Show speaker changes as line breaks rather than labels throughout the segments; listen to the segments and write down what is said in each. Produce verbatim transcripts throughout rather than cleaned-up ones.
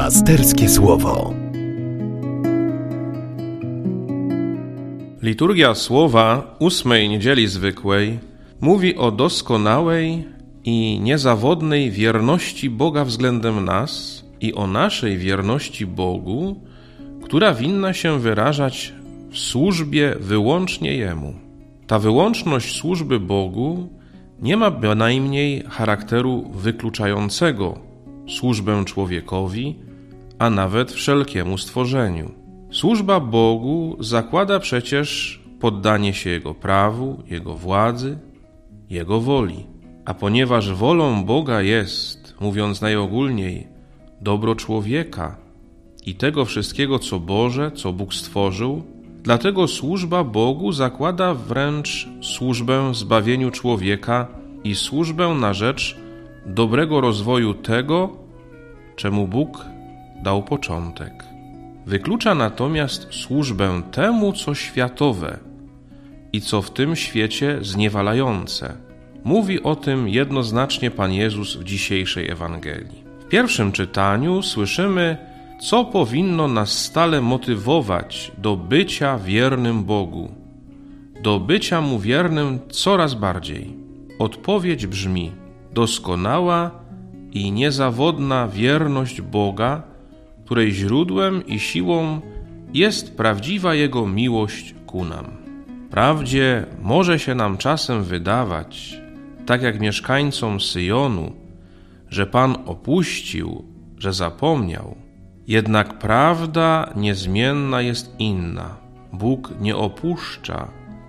Pasterskie Słowo.
Liturgia Słowa ósmej niedzieli zwykłej mówi o doskonałej i niezawodnej wierności Boga względem nas i o naszej wierności Bogu, która winna się wyrażać w służbie wyłącznie Jemu. Ta wyłączność służby Bogu nie ma bynajmniej charakteru wykluczającego służbę człowiekowi, a nawet wszelkiemu stworzeniu. Służba Bogu zakłada przecież poddanie się Jego prawu, Jego władzy, Jego woli. A ponieważ wolą Boga jest, mówiąc najogólniej, dobro człowieka i tego wszystkiego, co Boże, co Bóg stworzył, dlatego służba Bogu zakłada wręcz służbę zbawieniu człowieka i służbę na rzecz dobrego rozwoju tego, czemu Bóg dał początek. Wyklucza natomiast służbę temu, co światowe i co w tym świecie zniewalające. Mówi o tym jednoznacznie Pan Jezus w dzisiejszej Ewangelii. W pierwszym czytaniu słyszymy, co powinno nas stale motywować do bycia wiernym Bogu, do bycia Mu wiernym coraz bardziej. Odpowiedź brzmi: doskonała i niezawodna wierność Boga, której źródłem i siłą jest prawdziwa Jego miłość ku nam. Wprawdzie może się nam czasem wydawać, tak jak mieszkańcom Syjonu, że Pan opuścił, że zapomniał. Jednak prawda niezmienna jest inna. Bóg nie opuszcza,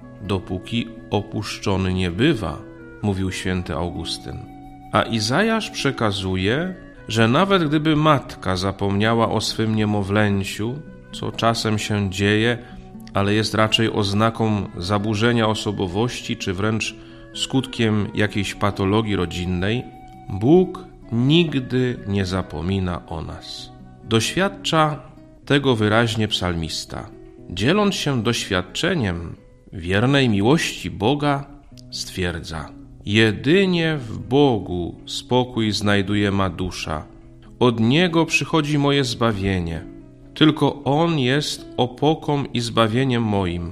dopóki opuszczony nie bywa, mówił święty Augustyn. A Izajasz przekazuje, że nawet gdyby matka zapomniała o swym niemowlęciu, co czasem się dzieje, ale jest raczej oznaką zaburzenia osobowości, czy wręcz skutkiem jakiejś patologii rodzinnej, Bóg nigdy nie zapomina o nas. Doświadcza tego wyraźnie psalmista. Dzieląc się doświadczeniem wiernej miłości Boga, stwierdza: jedynie w Bogu spokój znajduje ma dusza. Od Niego przychodzi moje zbawienie. Tylko On jest opoką i zbawieniem moim.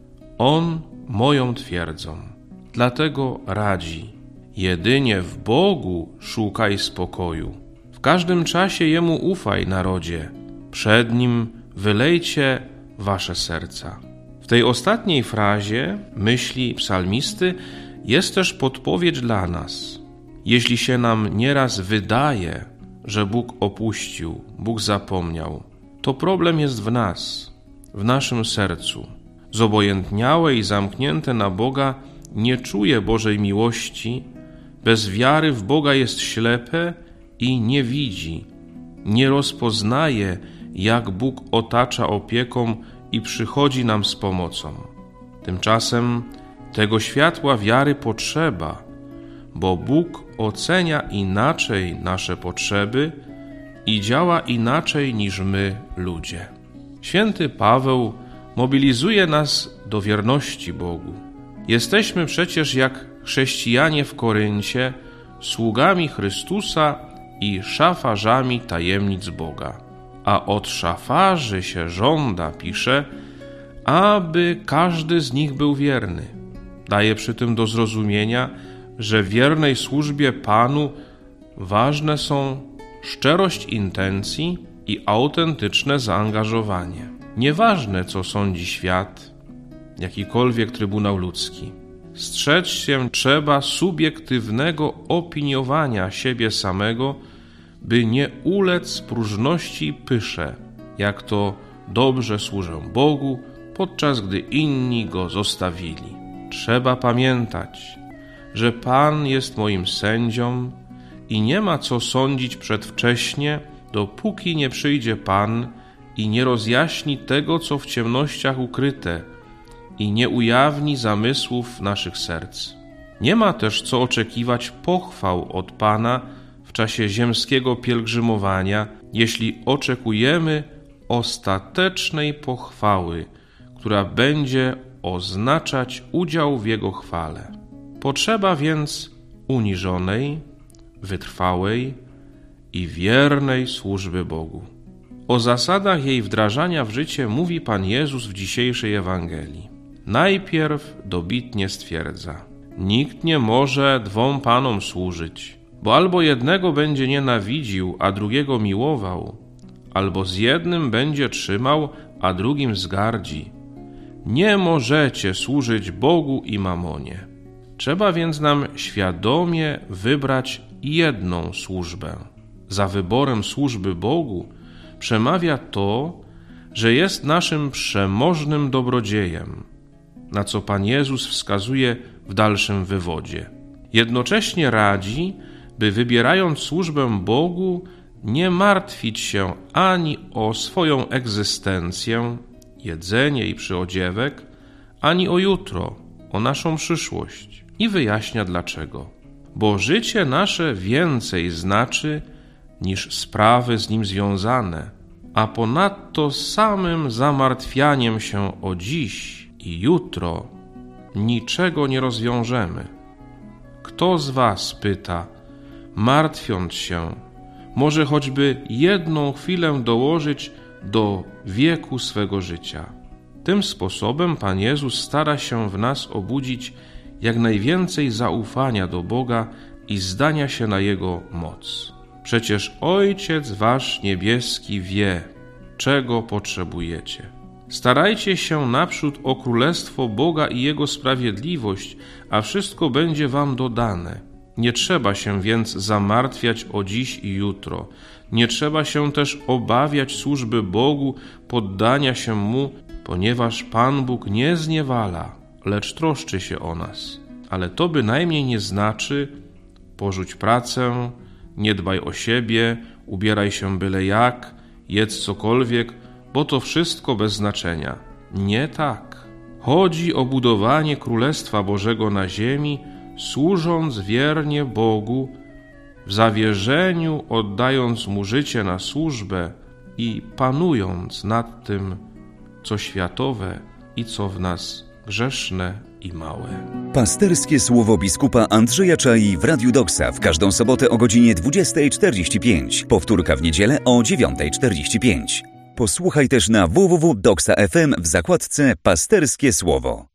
On moją twierdzą. Dlatego radzi: jedynie w Bogu szukaj spokoju. W każdym czasie Jemu ufaj, narodzie. Przed Nim wylejcie wasze serca. W tej ostatniej frazie myśli psalmisty jest też podpowiedź dla nas. Jeśli się nam nieraz wydaje, że Bóg opuścił, Bóg zapomniał, to problem jest w nas, w naszym sercu. Zobojętniałe i zamknięte na Boga nie czuje Bożej miłości, bez wiary w Boga jest ślepe i nie widzi, nie rozpoznaje, jak Bóg otacza opieką i przychodzi nam z pomocą. Tymczasem tego światła wiary potrzeba, bo Bóg ocenia inaczej nasze potrzeby i działa inaczej niż my, ludzie. Święty Paweł mobilizuje nas do wierności Bogu. Jesteśmy przecież jak chrześcijanie w Koryncie sługami Chrystusa i szafarzami tajemnic Boga. A od szafarzy się żąda, pisze, aby każdy z nich był wierny. Daje przy tym do zrozumienia, że w wiernej służbie Panu ważne są szczerość intencji i autentyczne zaangażowanie. Nieważne, co sądzi świat, jakikolwiek trybunał ludzki. Strzec się trzeba subiektywnego opiniowania siebie samego, by nie ulec próżności i pysze, jak to dobrze służę Bogu, podczas gdy inni Go zostawili. Trzeba pamiętać, że Pan jest moim sędzią i nie ma co sądzić przedwcześnie, dopóki nie przyjdzie Pan i nie rozjaśni tego, co w ciemnościach ukryte i nie ujawni zamysłów naszych serc. Nie ma też co oczekiwać pochwał od Pana w czasie ziemskiego pielgrzymowania, jeśli oczekujemy ostatecznej pochwały, która będzie oznaczać udział w Jego chwale. Potrzeba więc uniżonej, wytrwałej i wiernej służby Bogu. O zasadach jej wdrażania w życie mówi Pan Jezus w dzisiejszej Ewangelii. Najpierw dobitnie stwierdza: nikt nie może dwom panom służyć, bo albo jednego będzie nienawidził, a drugiego miłował, albo z jednym będzie trzymał, a drugim wzgardzi. Nie możecie służyć Bogu i mamonie. Trzeba więc nam świadomie wybrać jedną służbę. Za wyborem służby Bogu przemawia to, że jest naszym przemożnym dobrodziejem, na co Pan Jezus wskazuje w dalszym wywodzie. Jednocześnie radzi, by wybierając służbę Bogu, nie martwić się ani o swoją egzystencję, jedzenie i przyodziewek, ani o jutro, o naszą przyszłość. I wyjaśnia dlaczego. Bo życie nasze więcej znaczy niż sprawy z nim związane, a ponadto samym zamartwianiem się o dziś i jutro niczego nie rozwiążemy. Kto z was, pyta, martwiąc się, może choćby jedną chwilę dołożyć do wieku swego życia? Tym sposobem Pan Jezus stara się w nas obudzić jak najwięcej zaufania do Boga i zdania się na Jego moc. Przecież Ojciec wasz niebieski wie, czego potrzebujecie. Starajcie się naprzód o Królestwo Boga i Jego sprawiedliwość, a wszystko będzie wam dodane. Nie trzeba się więc zamartwiać o dziś i jutro. Nie trzeba się też obawiać służby Bogu, poddania się Mu, ponieważ Pan Bóg nie zniewala, lecz troszczy się o nas. Ale to bynajmniej nie znaczy: porzuć pracę, nie dbaj o siebie, ubieraj się byle jak, jedz cokolwiek, bo to wszystko bez znaczenia. Nie tak. Chodzi o budowanie Królestwa Bożego na ziemi, służąc wiernie Bogu, w zawierzeniu oddając Mu życie na służbę i panując nad tym, co światowe i co w nas grzeszne i małe.
Pasterskie słowo biskupa Andrzeja Czai w Radiu Doksa w każdą sobotę o godzinie dwudziestej czterdzieści pięć. Powtórka w niedzielę o dziewiątej czterdzieści pięć. Posłuchaj też na w w w kropka doksa kropka f m w zakładce Pasterskie Słowo.